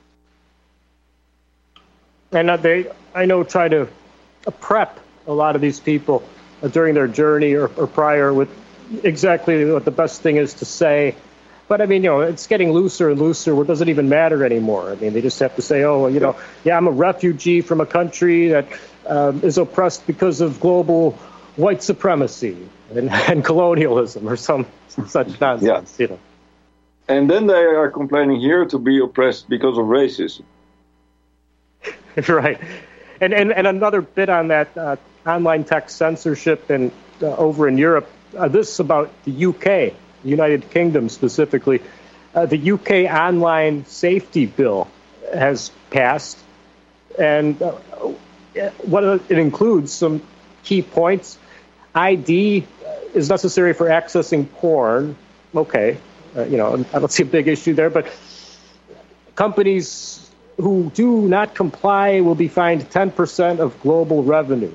And they, I know, try to prep a lot of these people during their journey or, or prior with exactly what the best thing is to say. But, I mean, you know, it's getting looser and looser where it doesn't even matter anymore. I mean, they just have to say, oh, you know, yeah, I'm a refugee from a country that um, is oppressed because of global white supremacy and, and colonialism or some, some such nonsense, yeah. you know. And then they are complaining here to be oppressed because of racism. Right. And, and and another bit on that uh, online text censorship and uh, over in Europe, uh, this about the U K, the United Kingdom specifically. Uh, the U K online safety bill has passed, and uh, what it includes some key points. I D is necessary for accessing porn. Okay, uh, you know, I don't see a big issue there, but companies who do not comply will be fined ten percent of global revenue.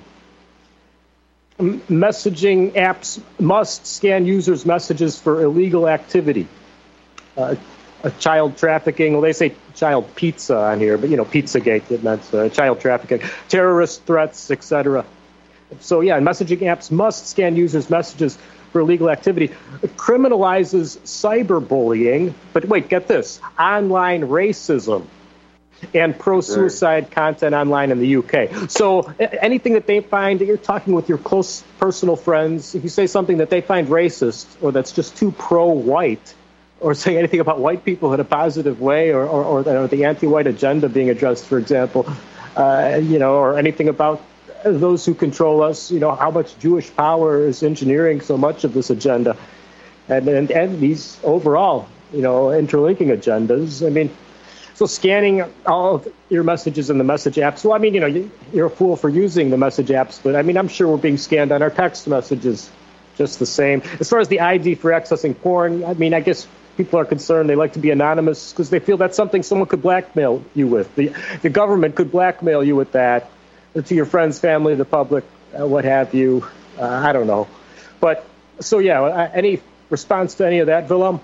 M- messaging apps must scan users' messages for illegal activity. Uh, uh, child trafficking, well, they say child pizza on here, but, you know, Pizzagate, it meant uh, child trafficking, terrorist threats, et cetera. So, yeah, messaging apps must scan users' messages for illegal activity. It criminalizes cyberbullying, but wait, get this, online racism and pro-suicide content online in the U K. So anything that they find, you're talking with your close personal friends, if you say something that they find racist or that's just too pro-white, or say anything about white people in a positive way, or, or, or the anti-white agenda being addressed, for example, uh, you know, or anything about those who control us, you know, how much Jewish power is engineering so much of this agenda, and, and, and these overall, you know, interlinking agendas. I mean, so scanning all of your messages in the message apps. Well, I mean, you know, you're a fool for using the message apps, but I mean, I'm sure we're being scanned on our text messages just the same. As far as the I D for accessing porn, I mean, I guess people are concerned. They like to be anonymous because they feel that's something someone could blackmail you with. The, the government could blackmail you with that, or to your friends, family, the public, uh, what have you. Uh, I don't know. But, so yeah, any response to any of that, Willem?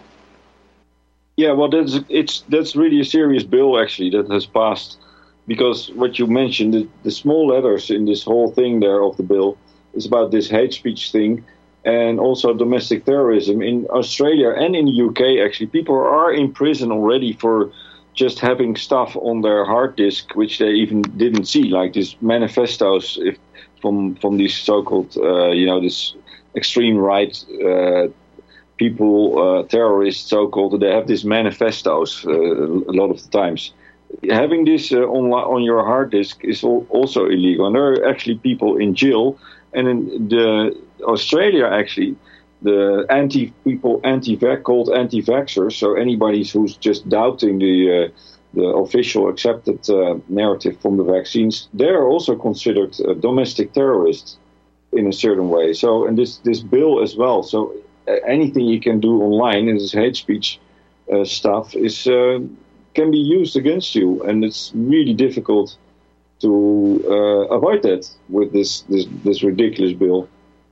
Yeah, well, that's it's that's really a serious bill, actually, that has passed. Because what you mentioned, the, the small letters in this whole thing there of the bill is about this hate speech thing and also domestic terrorism. In Australia and in the U K, actually, people are in prison already for just having stuff on their hard disk, which they even didn't see, like these manifestos if, from from these so-called, uh, you know, this extreme right uh, people, uh, terrorists, so-called. They have these manifestos uh, a lot of the times. Having this uh, on on your hard disk is al- also illegal, and there are actually people in jail. And in the Australia, actually, the anti people anti called anti-vaxxers, so anybody who's just doubting the uh, the official accepted uh, narrative from the vaccines, they are also considered uh, domestic terrorists in a certain way. So, and this this bill as well. So, uh, anything you can do online in this hate speech uh, stuff is uh, can be used against you, and it's really difficult to uh, avoid that with this, this this ridiculous bill.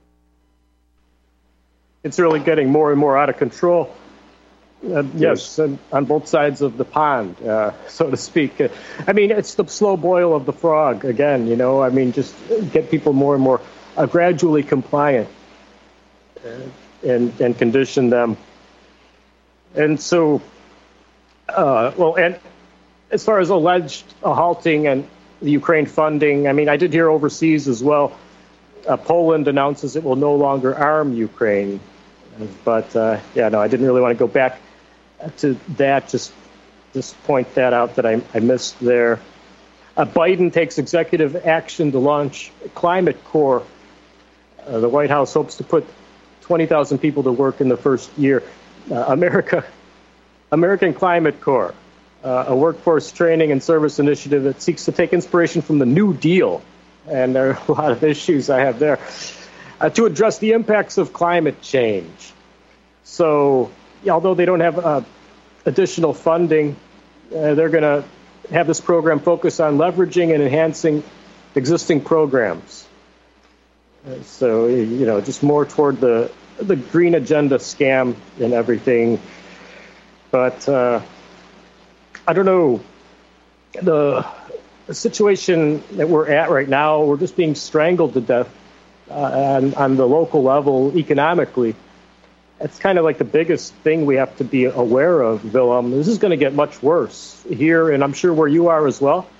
It's really getting more and more out of control. Uh, yes, and on both sides of the pond, uh, so to speak. Uh, I mean, it's the slow boil of the frog again. You know, I mean, just get people more and more uh, gradually compliant, uh, and and condition them. And so, uh, well, and as far as alleged uh, halting and the Ukraine funding, I mean, I did hear overseas as well. Uh, Poland announces it will no longer arm Ukraine. But, uh, yeah, no, I didn't really want to go back to that. Just just point that out that I, I missed there. Uh, Biden takes executive action to launch Climate Corps. Uh, the White House hopes to put twenty thousand people to work in the first year. Uh, America, American Climate Corps, uh, a workforce training and service initiative that seeks to take inspiration from the New Deal. And there are a lot of issues I have there. Uh, to address the impacts of climate change. So, yeah, although they don't have uh, additional funding, uh, they're going to have this program focus on leveraging and enhancing existing programs. Uh, so, you know, just more toward the the green agenda scam and everything. But uh, I don't know, the, the situation that we're at right now, we're just being strangled to death. Uh, on, on the local level, economically, it's kind of like the biggest thing we have to be aware of, Willem. This is going to get much worse here, and I'm sure where you are as well.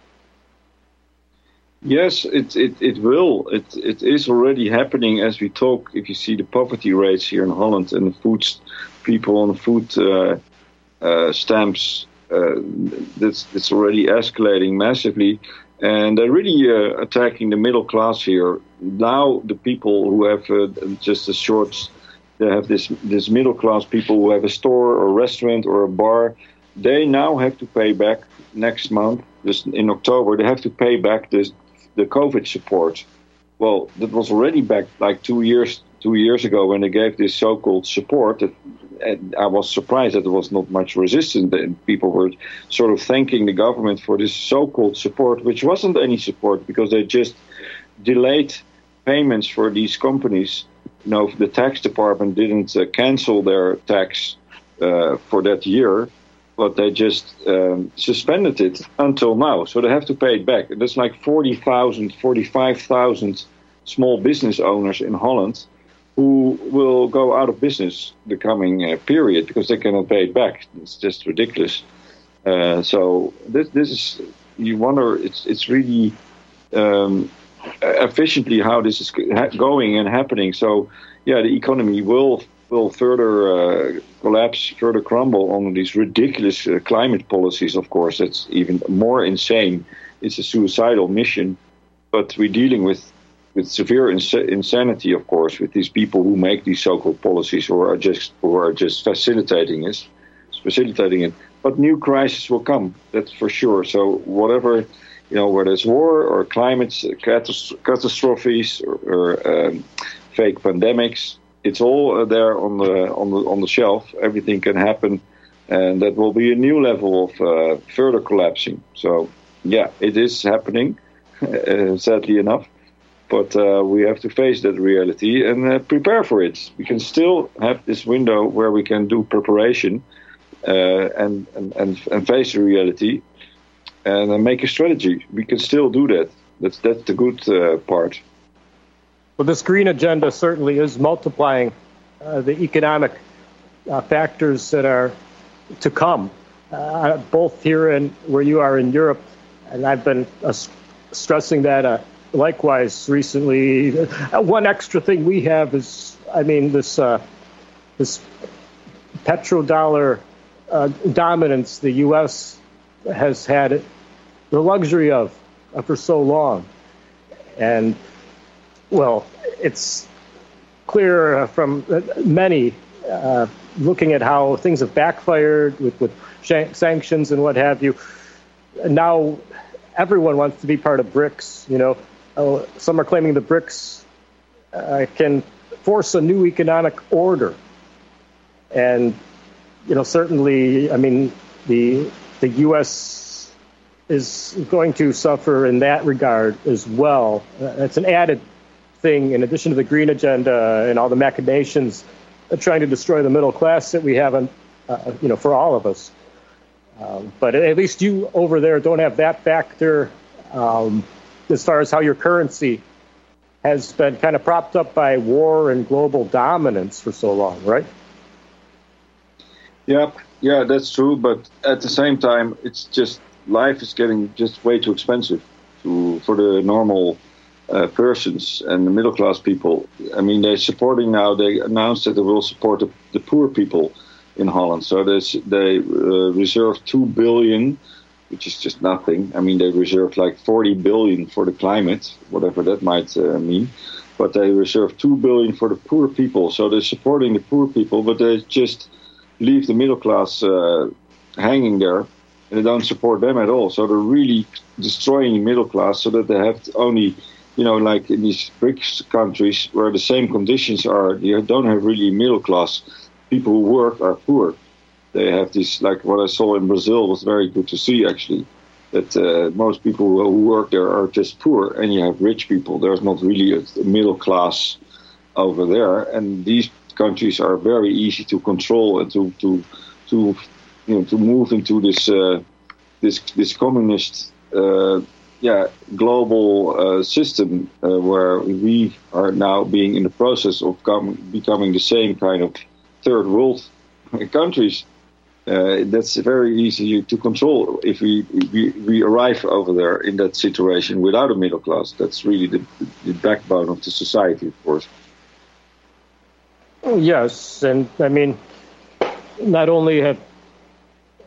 Yes, it it, it will. It it is already happening as we talk. If you see the poverty rates here in Holland and the food people on the food uh, uh, stamps. Uh, that's it's already escalating massively, and they're really uh, attacking the middle class here. Now the people who have uh, just a short, they have this this middle class people who have a store or a restaurant or a bar. They now have to pay back next month, just in October. They have to pay back this the COVID support. Well, that was already back like two years two years ago when they gave this so-called support. That, and I was surprised that there was not much resistance. And people were sort of thanking the government for this so-called support, which wasn't any support because they just delayed payments for these companies. You know, the tax department didn't uh, cancel their tax uh, for that year, but they just um, suspended it until now. So they have to pay it back. And that's like forty thousand, forty-five thousand small business owners in Holland who will go out of business the coming uh, period because they cannot pay it back. It's just ridiculous. Uh, so this, this is, you wonder, it's it's really um, efficiently how this is going and happening. So, yeah, the economy will will further uh, collapse, further crumble on these ridiculous uh, climate policies, of course. That's even more insane. It's a suicidal mission. But we're dealing with with severe ins- insanity, of course, with these people who make these so-called policies or are just or are just facilitating it, facilitating it. But new crises will come, that's for sure. So whatever, you know, whether it's war or climate catas- catastrophes or, or um, fake pandemics, it's all there on the on the on the shelf. Everything can happen, and that will be a new level of uh, further collapsing. So yeah, it is happening, uh, sadly enough. But uh, we have to face that reality and uh, prepare for it. We can still have this window where we can do preparation uh, and, and, and, and face the reality and uh, make a strategy. We can still do that. That's, that's the good uh, part. Well, this green agenda certainly is multiplying uh, the economic uh, factors that are to come, uh, both here and where you are in Europe. And I've been uh, stressing that uh, likewise recently. Uh, one extra thing we have is, I mean, this uh, this petrodollar uh, dominance the U S has had the luxury of uh, for so long. And, well, it's clear uh, from many uh, looking at how things have backfired with, with sh- sanctions and what have you. Now everyone wants to be part of BRICS, you know. Oh, some are claiming the BRICS uh, can force a new economic order. And, you know, certainly, I mean, the the U S is going to suffer in that regard as well. Uh, it's an added thing in addition to the green agenda and all the machinations uh, trying to destroy the middle class that we have, on, uh, you know, for all of us. Um, but at least you over there don't have that factor. Um, as far as how your currency has been kind of propped up by war and global dominance for so long, right? Yeah, yeah, that's true. But at the same time, it's just life is getting just way too expensive to for the normal uh, persons and the middle class people. I mean, they're supporting now. They announced that they will support the, the poor people in Holland. So they they uh, reserved two billion. Which is just nothing. I mean, they reserved like forty billion for the climate, whatever that might uh, mean. But they reserved two billion for the poor people. So they're supporting the poor people, but they just leave the middle class uh, hanging there, and they don't support them at all. So they're really destroying the middle class so that they have to only, you know, like in these BRICS countries where the same conditions are, you don't have really middle class. People who work are poor. They have this, like what I saw in Brazil was very good to see, actually, that uh, most people who work there are just poor, and you have rich people. There's not really a middle class over there, and these countries are very easy to control and to to to you know to move into this uh, this this communist uh, yeah global uh, system uh, where we are now being in the process of com- becoming the same kind of third world countries. Uh, that's very easy to control if we, we we arrive over there in that situation without a middle class. That's really the, the backbone of the society, of course. Oh, yes, and I mean, not only have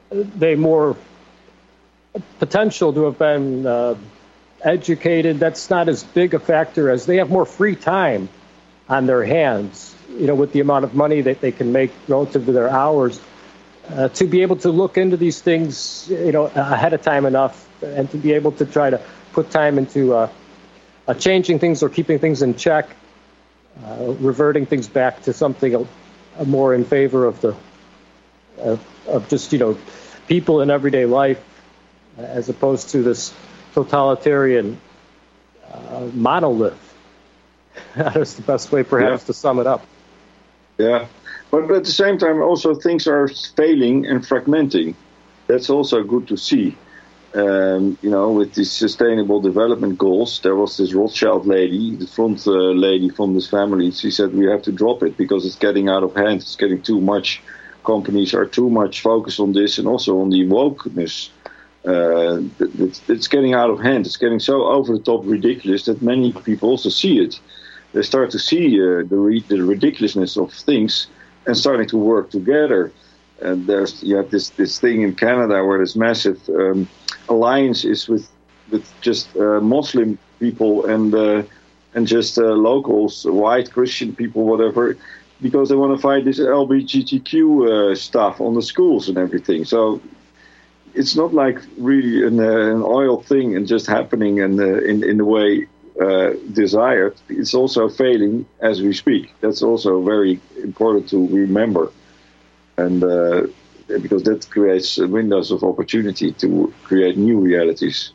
they more potential to have been uh, educated. That's not as big a factor as they have more free time on their hands, you know, with the amount of money that they can make relative to their hours, uh, to be able to look into these things, you know, ahead of time enough, and to be able to try to put time into uh, uh, changing things or keeping things in check, uh, reverting things back to something a, a more in favor of the uh, of just, you know, people in everyday life, as opposed to this totalitarian uh, monolith. That's the best way, perhaps, yeah. to sum it up. Yeah, but at the same time, also things are failing and fragmenting. That's also good to see. Um, you know, with these sustainable development goals, there was this Rothschild lady, the front uh, lady from this family. She said we have to drop it because it's getting out of hand. It's getting too much. Companies are too much focused on this and also on the wokeness. Uh, it's, it's getting out of hand. It's getting so over the top ridiculous that many people also see it. They start to see uh, the, re- the ridiculousness of things and starting to work together. And there's you have this, this thing in Canada where this massive um, alliance is with with just uh, Muslim people and uh, and just uh, locals, white Christian people, whatever, because they want to fight this L G B T Q uh, stuff on the schools and everything. So it's not like really an, uh, an oil thing and just happening in the, in, in the way uh, desired. It's also failing as we speak. That's also very important to remember. And uh, because that creates windows of opportunity to create new realities.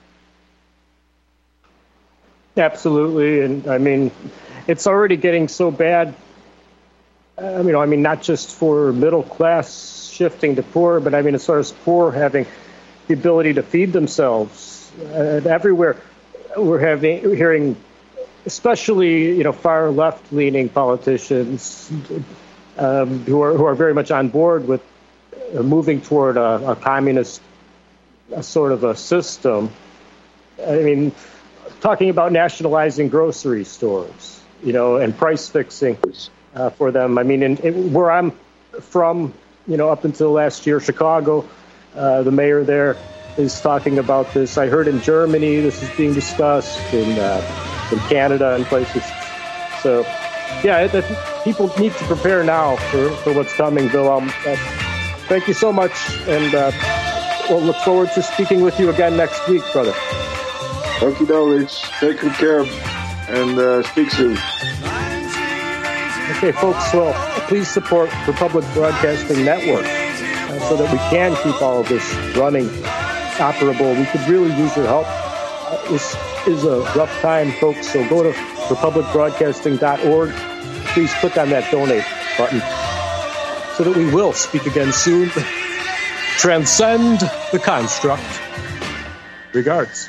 Absolutely. And I mean, it's already getting so bad. I mean, I mean, not just for middle class shifting to poor, but I mean, as far as poor having the ability to feed themselves, uh, everywhere we're having we're hearing, especially you know, far left leaning politicians um, who are who are very much on board with uh, moving toward a, a communist a sort of a system. I mean, talking about nationalizing grocery stores, you know, and price fixing. Uh, for them. I mean, in, in, where I'm from, you know, up until last year, Chicago, uh, the mayor there is talking about this. I heard in Germany this is being discussed, in uh, in Canada and places. So, yeah, it, it, people need to prepare now for, for what's coming, Bill. Um, uh, thank you so much, and uh, we'll look forward to speaking with you again next week, brother. Thank you, Rich. Take good care, and uh, speak soon. Okay, folks, well, please support Republic Broadcasting Network uh, so that we can keep all of this running, operable. We could really use your help. Uh, this is a rough time, folks, so go to republic broadcasting dot org. Please click on that donate button so that we will speak again soon. Transcend the construct. Regards.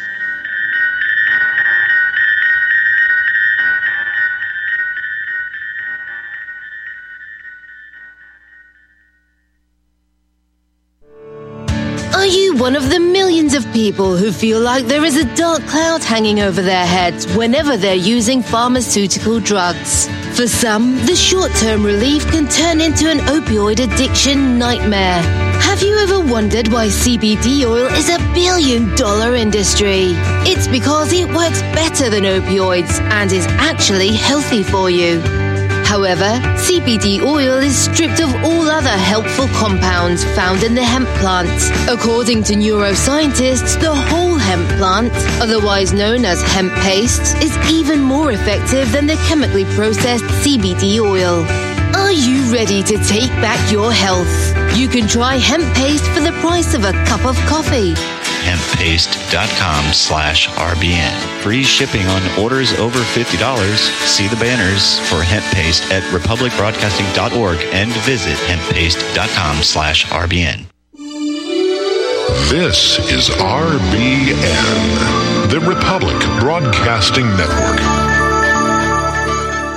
Are you one of the millions of people who feel like there is a dark cloud hanging over their heads whenever they're using pharmaceutical drugs? For some, the short-term relief can turn into an opioid addiction nightmare. Have you ever wondered why C B D oil is a billion-dollar industry? It's because it works better than opioids and is actually healthy for you. However, C B D oil is stripped of all other helpful compounds found in the hemp plant. According to neuroscientists, the whole hemp plant, otherwise known as hemp paste, is even more effective than the chemically processed C B D oil. Are you ready to take back your health? You can try hemp paste for the price of a cup of coffee. hemppaste.com slash RBN. Free shipping on orders over fifty dollars. See the banners for hemp paste at republic broadcasting dot org and visit hemppaste.com slash RBN. This is R B N, the Republic Broadcasting Network.